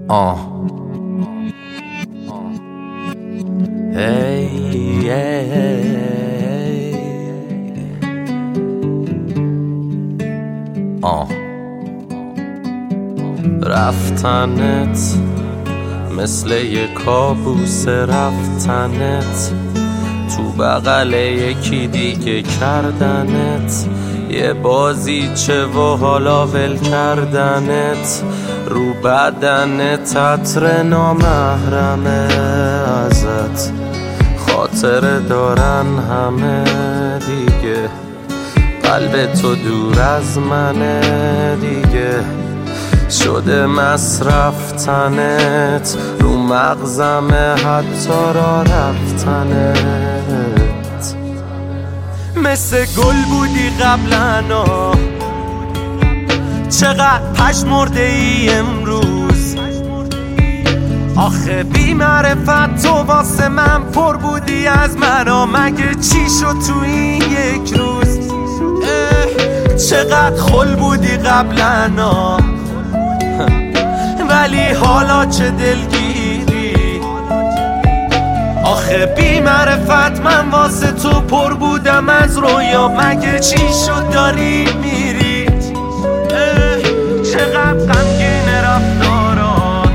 رفتنت مثل یه کابوس، رفتنت تو بغل یکی دیگه کردنت، یه بازیچه و حالا ول کردنت، رو بدنت عطر نامحرمه ازت، خاطره دارن همه دیگه، قلب تو دور از منه دیگه، شده مصرف تنت، رو مغزمه حتی را رفتنت. مثل گل بودی قبلنا، چقدر پژمرده ای امروز، آخه بی معرفت تو واسه من پر بودی از منا، مگه چی شد تو این یک روز؟ چقدر خل بودی قبلنا، ولی حالا چه دلگیری، آخه بی معرفت من واسه تو پر بودم از رویا، مگه چی شد داری میری؟ چقدر غمگین رفتارات،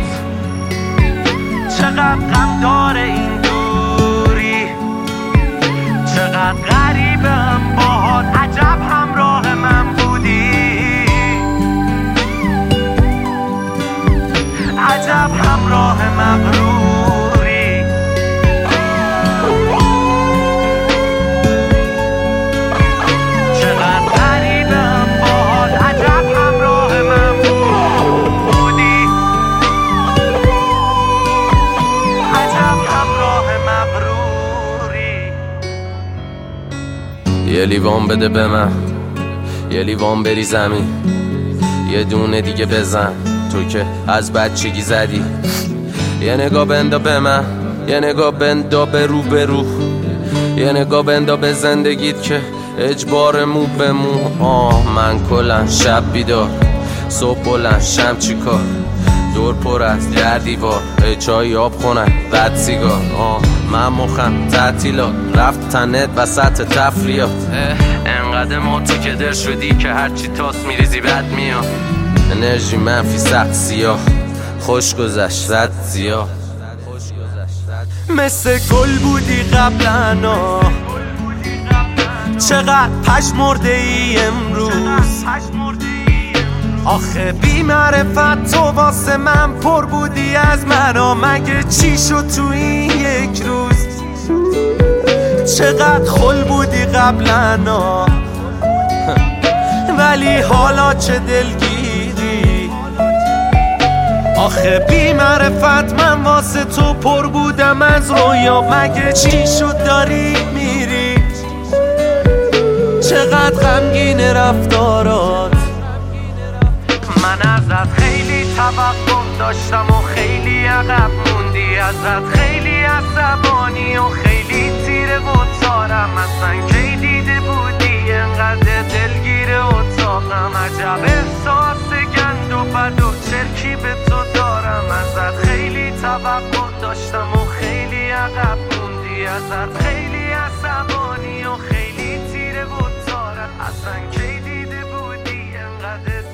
چقدر غم داره این دوری، چقدر غریبم باهات، عجب همراه من بودی، عجب همراه مغروری. چقدر غریبم باهات، عجب همراه من بودی، عجب همراه مغروری. یه لیوان بده به من، یه لیوان بری زمین، یه دونه دیگه بزن تو که از بچگی زدی، یه نگاه بندا به من، یه نگاه بندا به رو به رو، یه نگاه بندا به زندگیت که اجبار مو به مو. من کلن شب بیدار، صبح بلند شم چی کار، دور پر از در دیوار، چای آب خونن رد سیگار. من مخم تعطیلات، رفت تنت وسط تفریات، انقدر موتی که در شدی که هرچی تاس میریزی بد میاد، انرژی منفی سخت سیاه، خوش گذشت رد زیاد. مثل گل بودی قبلنا، چقدر پژمرده ای امروز، آخه بی معرفت تو واسه من پر بودی از منا، مگه چی شد تو این یک روز؟ چقدر خل بودی قبلنا، ولی حالا چه دلگیری، آخه بی معرفت من واسه تو پر بودم از رویا، مگه چی شد داری میری؟ چقدر غمگین رفتارات، من ازت خیلی توقع داشتم و خیلی عقب موندی، ازت خیلی عصبانی و خیلی تیره و تارم، اصلا کی دیده بودی انقدر دلگیر اتاقم، عجب احساس گند و بد و چرکی به تو دارم، ازت خیلی توقع داشتم و خیلی عقب موندی، ازت خیلی عصبانی و خیلی تیره و تارم، اصلا کی دیده بودی انقدر